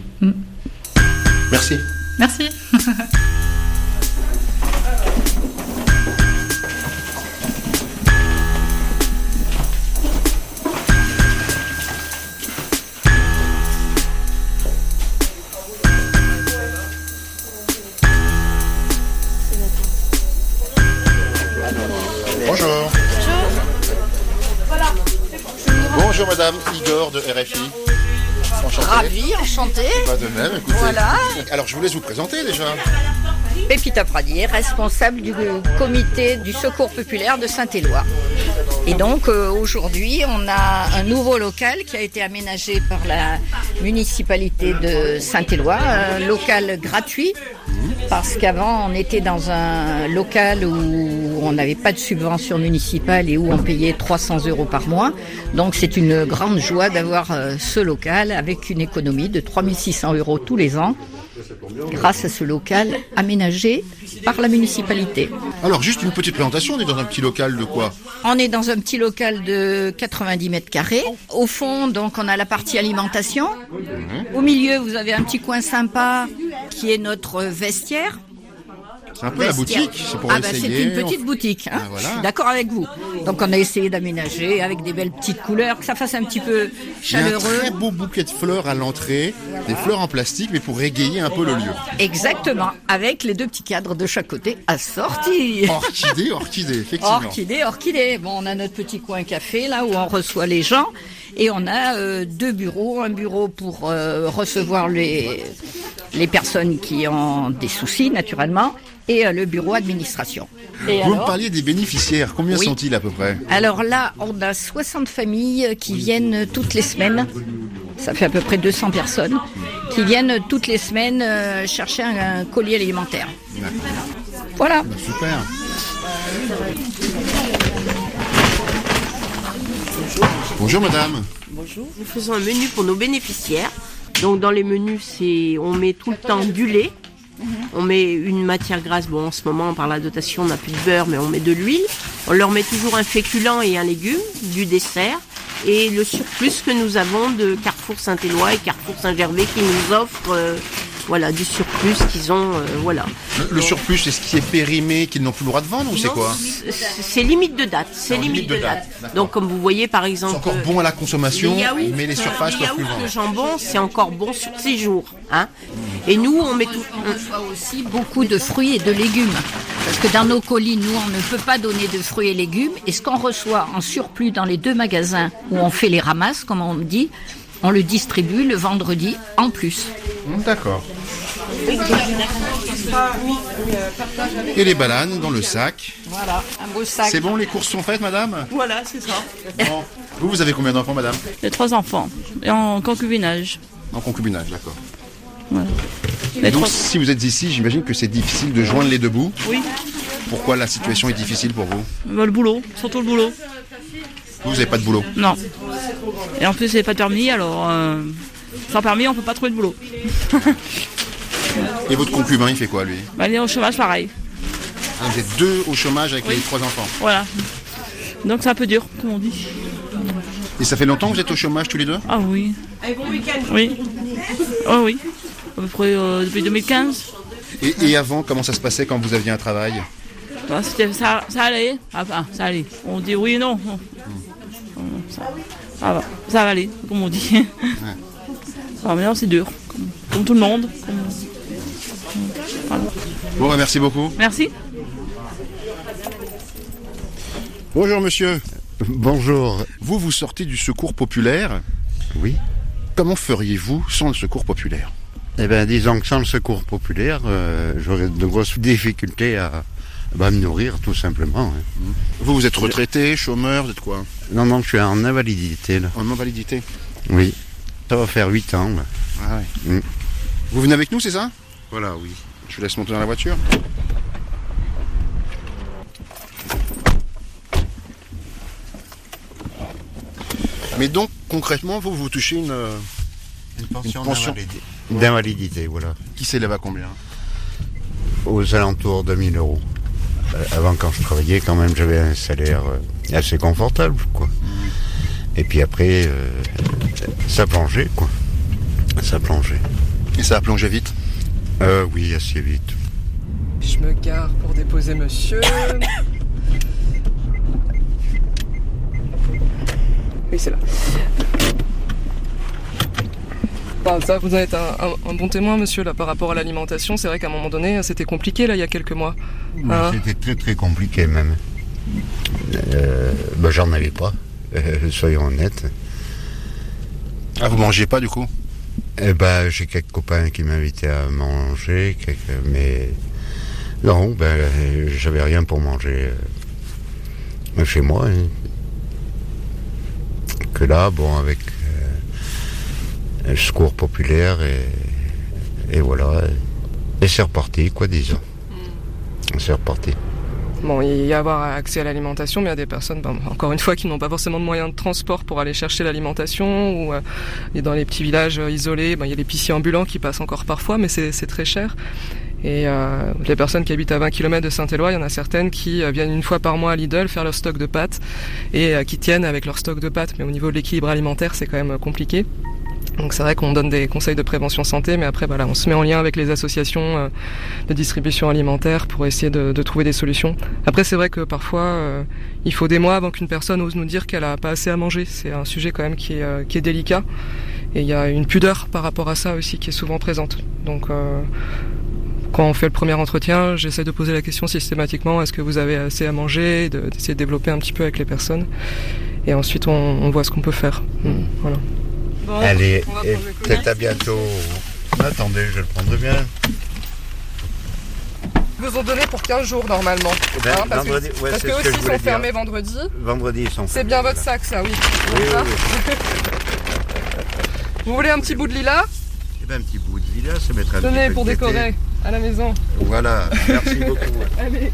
Merci. Merci. Bonjour. Bonjour madame, Igor de RFI. Enchanté. Ravi, enchanté. Pas de même, écoutez. Voilà. Alors je vous laisse vous présenter déjà. Pépita Pradier, responsable du comité du secours populaire de Saint-Éloi. Et donc aujourd'hui, on a un nouveau local qui a été aménagé par la municipalité de Saint-Éloi, un local gratuit, parce qu'avant on était dans un local où on n'avait pas de subvention municipale et où on payait 300 € par mois. Donc c'est une grande joie d'avoir ce local avec une économie de 3 600 € tous les ans, grâce à ce local aménagé par la municipalité. Alors juste une petite présentation, on est dans un petit local de quoi ? On est dans un petit local de 90 mètres carrés. Au fond, donc, on a la partie alimentation. Au milieu, vous avez un petit coin sympa qui est notre vestiaire. C'est un peu la boutique, c'est pour essayer. C'est une petite boutique, hein. Voilà. Je suis d'accord avec vous. Donc on a essayé d'aménager avec des belles petites couleurs, que ça fasse un petit peu chaleureux. Il y a un très beau bouquet de fleurs à l'entrée, des fleurs en plastique, mais pour égayer un peu le lieu. Exactement, avec les 2 petits cadres de chaque côté assortis. Orchidée, effectivement. Orchidée. Bon, on a notre petit coin café, là, où on reçoit les gens. Et on a 2 bureaux, un bureau pour recevoir les personnes qui ont des soucis, naturellement, et le bureau administration. Vous me parliez des bénéficiaires, combien sont-ils à peu près ? Alors là, on a 60 familles qui viennent toutes les semaines, ça fait à peu près 200 personnes, qui viennent toutes les semaines chercher un colis alimentaire. Voilà. Super. Bonjour madame. Bonjour. Nous faisons un menu pour nos bénéficiaires. Donc dans les menus, on met tout le temps du lait. On met une matière grasse. Bon, en ce moment, par la dotation, on n'a plus de beurre, mais on met de l'huile. On leur met toujours un féculent et un légume, du dessert. et le surplus que nous avons de Carrefour Saint-Éloi et Carrefour Saint-Gervais qui nous offrent du surplus qu'ils ont, voilà. Le surplus, c'est ce qui est périmé, qu'ils n'ont plus le droit de vendre ou c'est quoi? C'est limite de date. C'est limite de date. Donc comme vous voyez par exemple... C'est encore bon à la consommation, mais les surfaces peuvent plus vendre. vendre. Le jambon, c'est encore bon sur 6 jours. Hein. Et nous, on met tout... On reçoit aussi beaucoup de fruits et de légumes. Parce que dans nos colis, nous, on ne peut pas donner de fruits et légumes. Et ce qu'on reçoit en surplus dans les 2 magasins où on fait les ramasses, comme on dit, on le distribue le vendredi en plus. D'accord. Et les bananes dans le sac. Voilà, un beau sac. C'est bon, les courses sont faites, madame? Voilà, c'est ça. Bon. Vous avez combien d'enfants, madame? J'ai 3 enfants, et en concubinage. En concubinage, d'accord. Voilà. Et donc, si vous êtes ici, j'imagine que c'est difficile de joindre les deux bouts. Oui. Pourquoi la situation est difficile pour vous? Le boulot, surtout le boulot. Vous n'avez pas de boulot? Non. Et en plus, il n'y a pas de permis, alors sans permis, on ne peut pas trouver de boulot. Et votre concubin, il fait quoi, lui? Il est au chômage, pareil. Ah, vous êtes 2 au chômage avec les 3 enfants? Voilà. Donc c'est un peu dur, comme on dit. Et ça fait longtemps que vous êtes au chômage tous les deux? Ah oui. Oui. Oh oui. À peu près depuis 2015. Et avant, comment ça se passait quand vous aviez un travail? Ça allait. Ça allait. On dit oui et non. Ça va aller, comme on dit. Ouais. Alors maintenant c'est dur, comme tout le monde. Voilà. Bon, bah, merci beaucoup. Merci. Bonjour monsieur. Bonjour. Vous sortez du secours populaire? Oui. Comment feriez-vous sans le secours populaire? Eh bien, disons que sans le secours populaire, j'aurais de grosses difficultés à me nourrir, tout simplement. Hein. Vous êtes retraité, chômeur, vous êtes quoi? Non, je suis en invalidité. Là. En invalidité? Oui. Ça va faire 8 ans. Là. Ah ouais. Vous venez avec nous, c'est ça? Voilà, oui. Je vous laisse monter dans la voiture. Mais donc, concrètement, vous touchez une pension d'invalidité, voilà. Qui s'élève à combien? Aux alentours de 1 000 €. Avant, quand je travaillais, quand même, j'avais un salaire assez confortable, quoi. Et puis après, ça plongeait, quoi. Ça plongeait. Et ça a plongé vite? Oui, assez vite. Je me gare pour déposer monsieur. Oui, c'est là. Ça, vous en êtes un bon témoin, monsieur, là, par rapport à l'alimentation. C'est vrai qu'à un moment donné, c'était compliqué, là, il y a quelques mois. Hein? C'était très, très compliqué, même. J'en avais pas, soyons honnêtes. Ah, vous mangez pas, du coup? J'ai quelques copains qui m'invitaient à manger, mais non, j'avais rien pour manger chez moi. Hein. Que là, avec le secours populaire et voilà. Et c'est reparti, quoi, disons. C'est reparti. Bon, il y a avoir accès à l'alimentation, mais il y a des personnes, encore une fois, qui n'ont pas forcément de moyens de transport pour aller chercher l'alimentation, ou dans les petits villages isolés, il y a l'épicier ambulant qui passe encore parfois, mais c'est très cher. Et les personnes qui habitent à 20 km de Saint-Éloi, il y en a certaines qui viennent une fois par mois à Lidl faire leur stock de pâtes, et qui tiennent avec leur stock de pâtes, mais au niveau de l'équilibre alimentaire, c'est quand même compliqué. Donc c'est vrai qu'on donne des conseils de prévention santé, mais après on se met en lien avec les associations de distribution alimentaire pour essayer de trouver des solutions. Après c'est vrai que parfois il faut des mois avant qu'une personne ose nous dire qu'elle a pas assez à manger. C'est un sujet quand même qui est délicat, et il y a une pudeur par rapport à ça aussi qui est souvent présente. Donc quand on fait le premier entretien, j'essaie de poser la question systématiquement, est-ce que vous avez assez à manger, d'essayer de développer un petit peu avec les personnes, et ensuite on voit ce qu'on peut faire. Voilà. Bon, allez, peut-être à bientôt. Attendez, je le prendrai bien. Ils vous ont donné pour 15 jours normalement. Parce vendredi, parce que aussi ils sont fermés vendredi. Vendredi, ils sont fermés. C'est bien votre sac, ça, oui. Oui. Vous voulez un petit bout de lilas? Un petit bout de lilas, ça mettra un petit peu. Tenez, pour décorer à la maison. Voilà, merci beaucoup. Allez.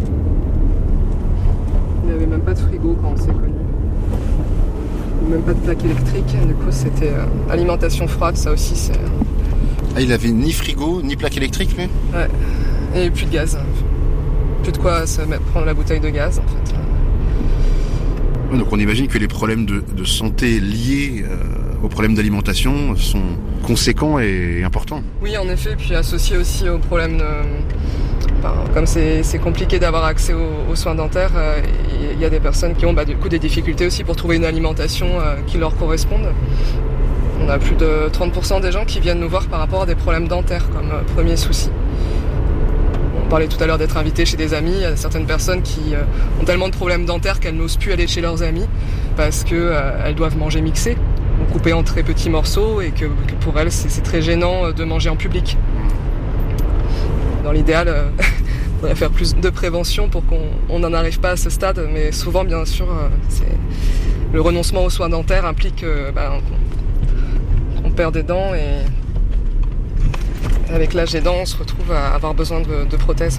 Il n'y avait même pas de frigo quand on s'est connus. Même pas de plaque électrique. Du coup, c'était alimentation froide, ça aussi, c'est... Ah, il avait ni frigo, ni plaque électrique, lui ? Ouais. Et plus de gaz. Plus de quoi prendre la bouteille de gaz, en fait. Donc on imagine que les problèmes de santé liés aux problèmes d'alimentation sont conséquents et importants. Oui, en effet, puis associés aussi aux problèmes de... comme c'est compliqué d'avoir accès aux soins dentaires, il y a des personnes qui ont du coup des difficultés aussi pour trouver une alimentation qui leur corresponde. On a plus de 30% des gens qui viennent nous voir par rapport à des problèmes dentaires comme premier souci. On parlait tout à l'heure d'être invité chez des amis. Il y a certaines personnes qui ont tellement de problèmes dentaires qu'elles n'osent plus aller chez leurs amis parce qu'elles doivent manger mixé, ou couper en très petits morceaux, et que pour elles c'est très gênant de manger en public. Dans l'idéal, on devrait faire plus de prévention pour qu'on n'en arrive pas à ce stade, mais souvent, bien sûr, le renoncement aux soins dentaires implique qu'on perd des dents, et avec l'âge des dents, on se retrouve à avoir besoin de prothèses.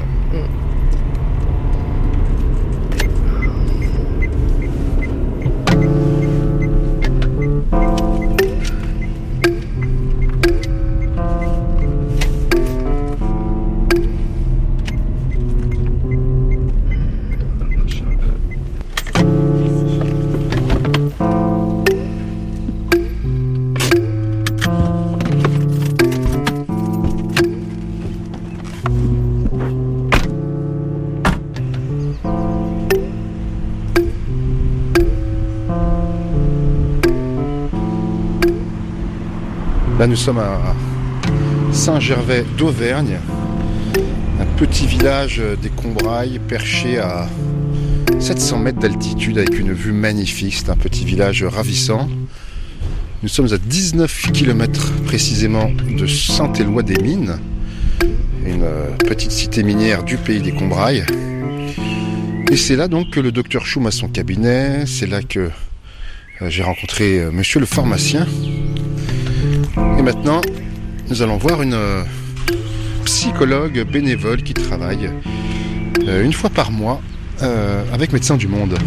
Là, nous sommes à Saint-Gervais d'Auvergne, un petit village des Combrailles perché à 700 mètres d'altitude avec une vue magnifique. C'est un petit village ravissant. Nous sommes à 19 km précisément de Saint-Éloi-des-Mines, une petite cité minière du pays des Combrailles. Et c'est là donc que le docteur Choum a son cabinet, c'est là que j'ai rencontré monsieur le pharmacien. Et maintenant, nous allons voir une psychologue bénévole qui travaille une fois par mois avec Médecins du Monde.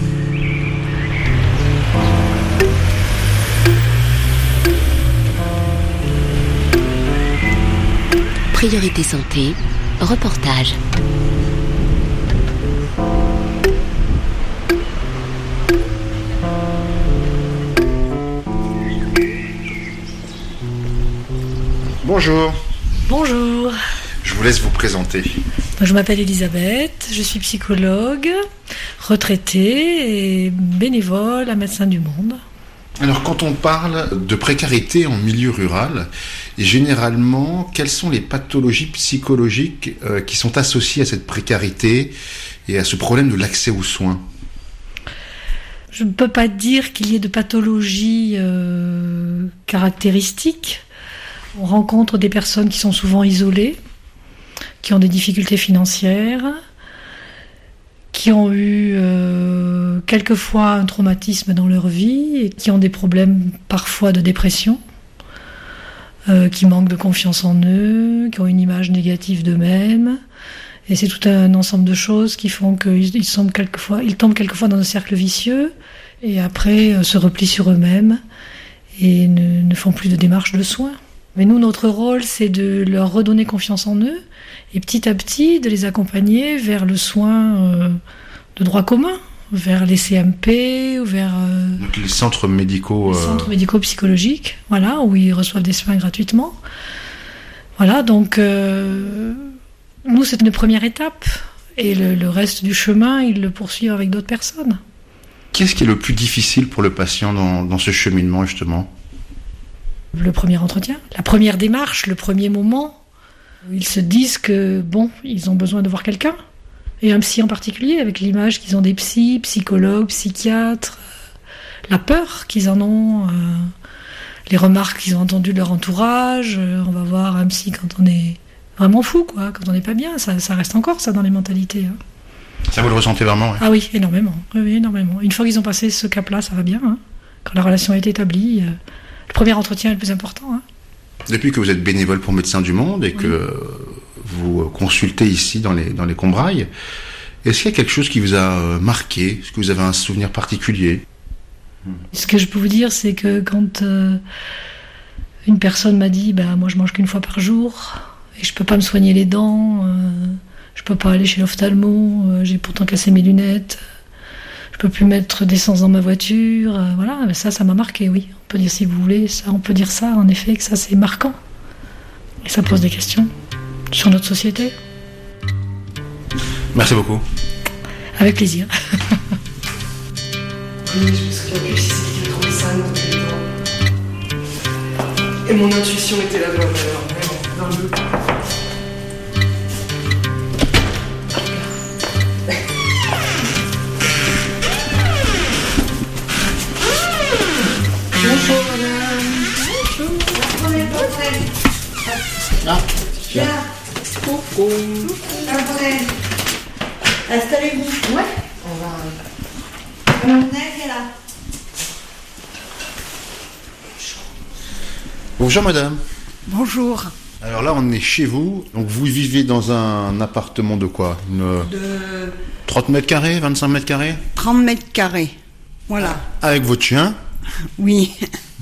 Priorité santé, reportage. Bonjour. Bonjour. Je vous laisse vous présenter. Je m'appelle Elisabeth, je suis psychologue, retraitée et bénévole à Médecins du Monde. Alors quand on parle de précarité en milieu rural, généralement, quelles sont les pathologies psychologiques qui sont associées à cette précarité et à ce problème de l'accès aux soins ? Je ne peux pas dire qu'il y ait de pathologies caractéristiques. On rencontre des personnes qui sont souvent isolées, qui ont des difficultés financières, qui ont eu quelquefois un traumatisme dans leur vie et qui ont des problèmes parfois de dépression, qui manquent de confiance en eux, qui ont une image négative d'eux-mêmes. Et c'est tout un ensemble de choses qui font qu'ils tombent quelquefois dans un cercle vicieux et après se replient sur eux-mêmes et ne font plus de démarche de soins. Mais nous, notre rôle, c'est de leur redonner confiance en eux et petit à petit de les accompagner vers le soin de droit commun, vers les CMP ou vers donc les centres médicaux, psychologiques, voilà, où ils reçoivent des soins gratuitement. Voilà, donc nous, c'est une première étape et le reste du chemin, ils le poursuivent avec d'autres personnes. Qu'est-ce qui est le plus difficile pour le patient dans ce cheminement, justement ? Le premier entretien, la première démarche, le premier moment, ils se disent que, ils ont besoin de voir quelqu'un, et un psy en particulier, avec l'image qu'ils ont des psychologues, psychiatres, la peur qu'ils en ont, les remarques qu'ils ont entendues de leur entourage, on va voir un psy quand on est vraiment fou, quoi, quand on n'est pas bien, ça reste encore ça dans les mentalités. Hein. Ça vous le ressentez vraiment ? Ah oui, énormément. Oui, énormément. Une fois qu'ils ont passé ce cap-là, ça va bien. Hein. Quand la relation est établie... Le premier entretien est le plus important. Hein. Depuis que vous êtes bénévole pour Médecins du Monde et que vous consultez ici dans les Combrailles, est-ce qu'il y a quelque chose qui vous a marqué ? Est-ce que vous avez un souvenir particulier ? Ce que je peux vous dire, c'est que quand une personne m'a dit moi je mange qu'une fois par jour et je peux pas me soigner les dents, je peux pas aller chez l'ophtalmo, j'ai pourtant cassé mes lunettes, je peux plus mettre d'essence dans ma voiture, voilà, ça m'a marqué, oui. On peut dire, si vous voulez, ça, on peut dire ça, en effet, que ça c'est marquant. Et ça pose des questions sur notre société. Merci beaucoup. Avec plaisir. Oui, je me souviens plus si c'était qui a trouvé ça dans le livre. Et mon intuition était là dans le bleu. Bonjour madame. Bonjour. Prenez le portrait. Ah, tiens. Coucou. Apprenez. Installez-vous. Ouais. On va. Alors, venez, là. Bonjour madame. Bonjour. Alors là, on est chez vous. Donc vous vivez dans un appartement de quoi? De 30 mètres carrés, 25 mètres carrés? 30 mètres carrés. Voilà. Avec votre chien? Oui.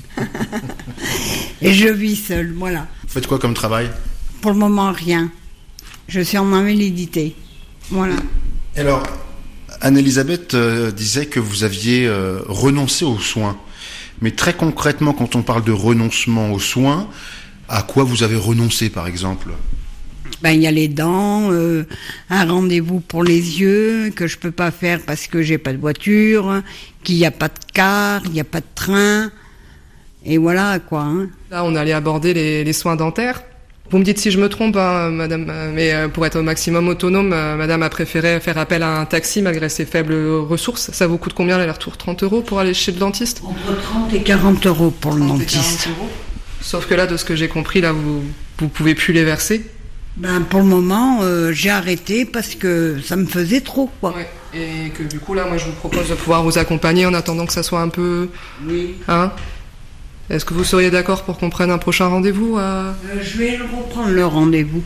Et je vis seule, voilà. Vous faites quoi comme travail? Pour le moment, rien. Je suis en invalidité. Voilà. Alors, Anne-Elisabeth disait que vous aviez renoncé aux soins. Mais très concrètement, quand on parle de renoncement aux soins, à quoi vous avez renoncé, par exemple? Il y a les dents, un rendez-vous pour les yeux que je peux pas faire parce que j'ai pas de voiture, qu'il n'y a pas de car, il n'y a pas de train, et voilà quoi. Hein. Là, on allait aborder les soins dentaires. Vous me dites si je me trompe, hein, madame, mais pour être au maximum autonome, madame a préféré faire appel à un taxi malgré ses faibles ressources. Ça vous coûte combien l'aller-retour? 30 € pour aller chez le dentiste? Entre 30 et 40 € pour le dentiste. Sauf que là, de ce que j'ai compris, là, vous pouvez plus les verser. Pour le moment, j'ai arrêté parce que ça me faisait trop, quoi. Ouais. Et que du coup, là, moi, je vous propose de pouvoir vous accompagner en attendant que ça soit un peu... Oui. Hein? Est-ce que vous seriez d'accord pour qu'on prenne un prochain rendez-vous Je vais reprendre le rendez-vous.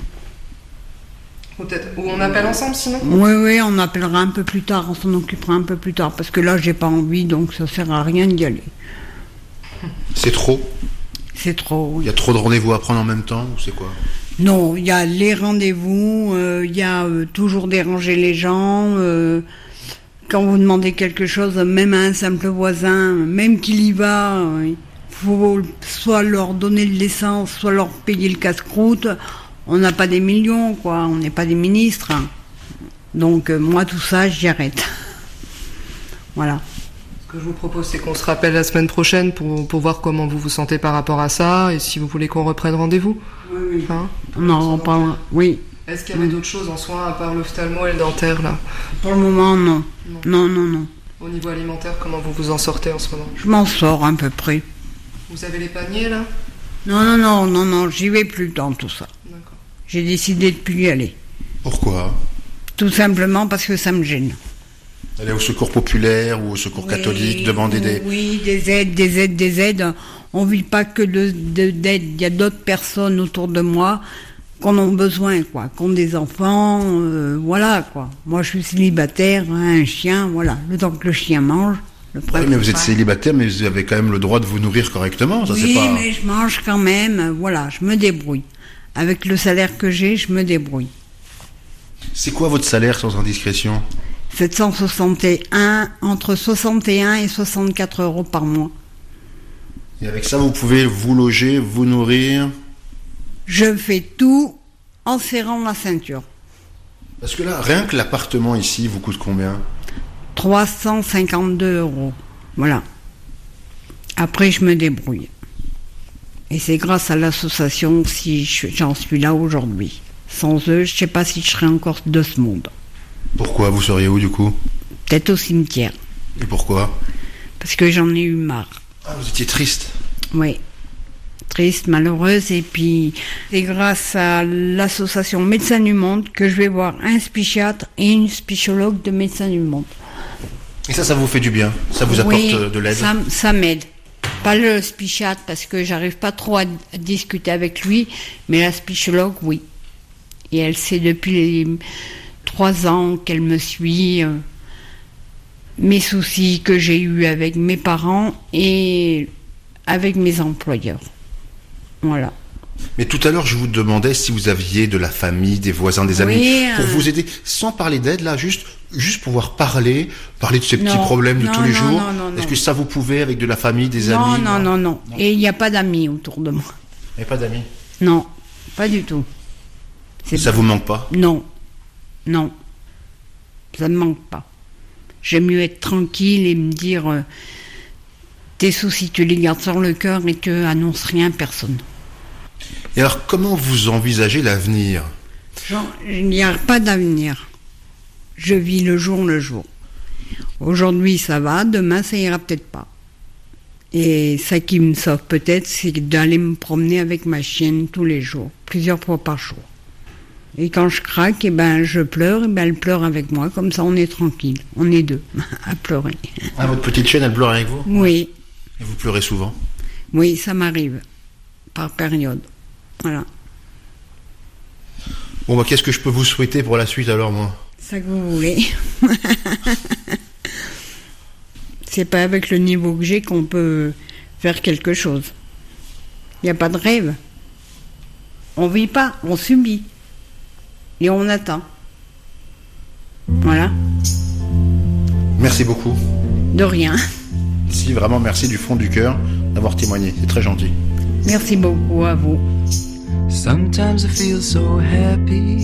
Ou on appelle ensemble, sinon? Oui, on appellera un peu plus tard, on s'en occupera un peu plus tard, parce que là, j'ai pas envie, donc ça sert à rien d'y aller. C'est trop? C'est trop, oui. Il y a trop de rendez-vous à prendre en même temps, ou c'est quoi? Non, il y a les rendez-vous, il y a toujours déranger les gens. Quand vous demandez quelque chose, même à un simple voisin, même qu'il y va, il faut soit leur donner de l'essence, soit leur payer le casse-croûte. On n'a pas des millions, quoi. On n'est pas des ministres. Donc moi, tout ça, j'y arrête. Voilà. Ce que je vous propose, c'est qu'on se rappelle la semaine prochaine pour voir comment vous vous sentez par rapport à ça et si vous voulez qu'on reprenne rendez-vous. Oui. Hein? On en reparlera, oui. Est-ce qu'il y avait d'autres choses en soins à part l'ophtalmo et le dentaire, là? Pour le moment, non. Non. Au niveau alimentaire, comment vous vous en sortez en ce moment? Je m'en sors à peu près. Vous avez les paniers, là? Non, j'y vais plus dans tout ça. D'accord. J'ai décidé de plus y aller. Pourquoi? Tout simplement parce que ça me gêne. Aller au secours populaire ou au secours catholique, demander des... Oui, des aides. On ne vit pas que d'aide. Il y a d'autres personnes autour de moi qu'on a besoin, quoi. Qui ont des enfants, voilà, quoi. Moi, je suis célibataire, un chien, voilà. Le temps que le chien mange, le Oui, mais vous êtes célibataire, mais vous avez quand même le droit de vous nourrir correctement, ça oui, c'est pas... mais je mange quand même, voilà, je me débrouille. Avec le salaire que j'ai, je me débrouille. C'est quoi votre salaire sans indiscrétion? 761, entre 61 et 64 € par mois. Et avec ça, vous pouvez vous loger, vous nourrir? Je fais tout en serrant la ceinture. Parce que là, rien que l'appartement ici vous coûte combien? 352 €. Voilà. Après, je me débrouille. Et c'est grâce à l'association si j'en suis là aujourd'hui. Sans eux, je ne sais pas si je serais encore de ce monde. Pourquoi? Vous seriez où du coup? Peut-être au cimetière. Et pourquoi? Parce que j'en ai eu marre. Ah, vous étiez triste? Oui. Triste, malheureuse. Et puis, c'est grâce à l'association Médecins du Monde que je vais voir un psychiatre et une psychologue de Médecins du Monde. Et ça vous fait du bien? Ça vous apporte de l'aide? Ça m'aide. Pas le psychiatre parce que j'arrive pas trop à discuter avec lui, mais la psychologue, oui. Et elle sait depuis les 3 ans qu'elle me suit. mes soucis que j'ai eus avec mes parents et avec mes employeurs. Voilà. Mais tout à l'heure, je vous demandais si vous aviez de la famille, des voisins, des amis, pour vous aider, sans parler d'aide, là, juste pouvoir parler de ces petits problèmes de tous les jours. Non. Est-ce que ça vous pouvez avec de la famille, des amis? Non. Et il n'y a pas d'amis autour de moi. Il n'y a pas d'amis? Non, pas du tout. Ça vous manque pas? Non. Ça ne me manque pas. J'aime mieux être tranquille et me dire tes soucis, tu les gardes sur le cœur et tu annonces rien à personne. Et alors, comment vous envisagez l'avenir? Il n'y a pas d'avenir. Je vis le jour. Aujourd'hui, ça va, demain, ça ira peut-être pas. Et ça qui me sauve peut-être, c'est d'aller me promener avec ma chienne tous les jours, plusieurs fois par jour. Et quand je craque, je pleure, elle pleure avec moi, comme ça on est tranquille. On est deux à pleurer. Ah, votre petite chienne, elle pleure avec vous? Oui. Et vous pleurez souvent? Oui, ça m'arrive, par période. Voilà. Bon, qu'est-ce que je peux vous souhaiter pour la suite alors, moi? Ça que vous voulez. C'est pas avec le niveau que j'ai qu'on peut faire quelque chose. Il n'y a pas de rêve. On vit pas, on subit. Et on attend. Voilà. Merci beaucoup. De rien. Si, vraiment merci du fond du cœur d'avoir témoigné. C'est très gentil. Merci beaucoup à vous. Sometimes I feel so happy.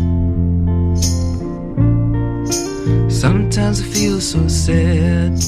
Sometimes I feel so sad.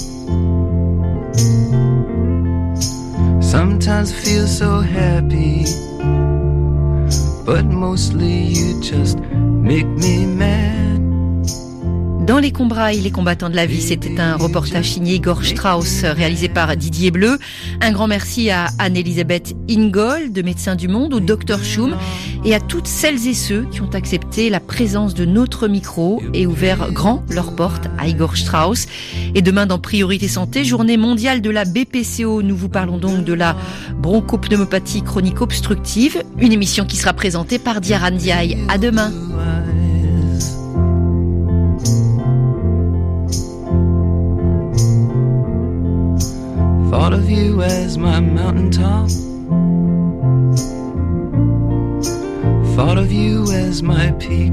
Sometimes I feel so happy. But mostly you just make me mad. Dans les Combrailles, les combattants de la vie, c'était un reportage signé Igor Strauss, réalisé par Didier Bleu. Un grand merci à Anne-Elisabeth Ingold, de Médecins du Monde, au Dr Schum, et à toutes celles et ceux qui ont accepté la présence de notre micro et ouvert grand leurs portes à Igor Strauss. Et demain, dans Priorité Santé, journée mondiale de la BPCO, nous vous parlons donc de la bronchopneumopathie chronique obstructive, une émission qui sera présentée par Diarra Ndiaye. À demain. Thought of you as my mountaintop. Thought of you as my peak.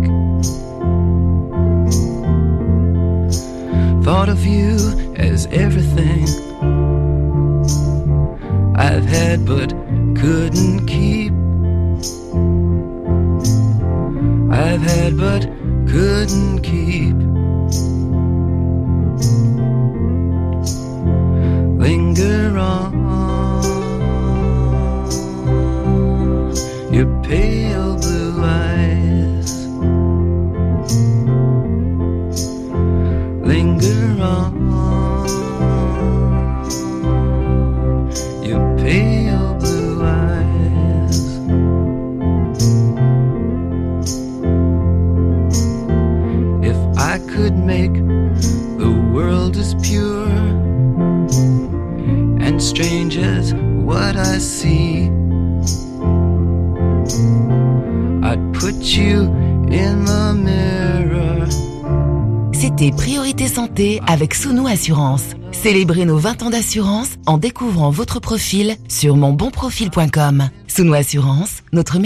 Thought of you as everything I've had but couldn't keep. I've had but couldn't keep. Linger on, your pale blue eyes. Linger on, your pale blue eyes. If I could make the world as pure and strange as what I see, I'd put you in the mirror. C'était Priorité Santé avec Sounou Assurance. Célébrez nos 20 ans d'assurance en découvrant votre profil sur monbonprofil.com. Sounou Assurance, notre